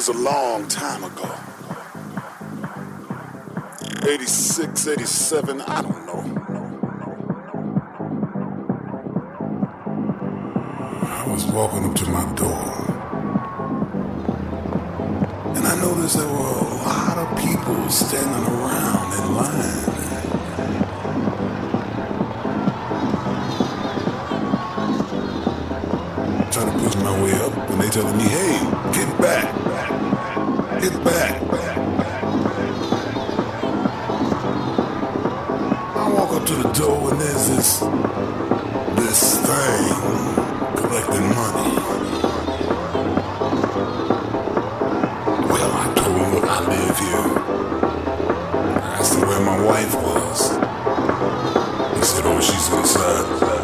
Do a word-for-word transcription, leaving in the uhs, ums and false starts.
was a long time ago. eighty-six, eighty-seven, I don't know. I was walking up to my door, and I noticed there were a lot of people standing around in line. Trying to push my way up, and they telling me, hey, get back, get back. I walk up to the door, and there's this, this thing collecting money. Well, I told him, look, I live here. I asked him where my wife was. He said, oh, she's inside.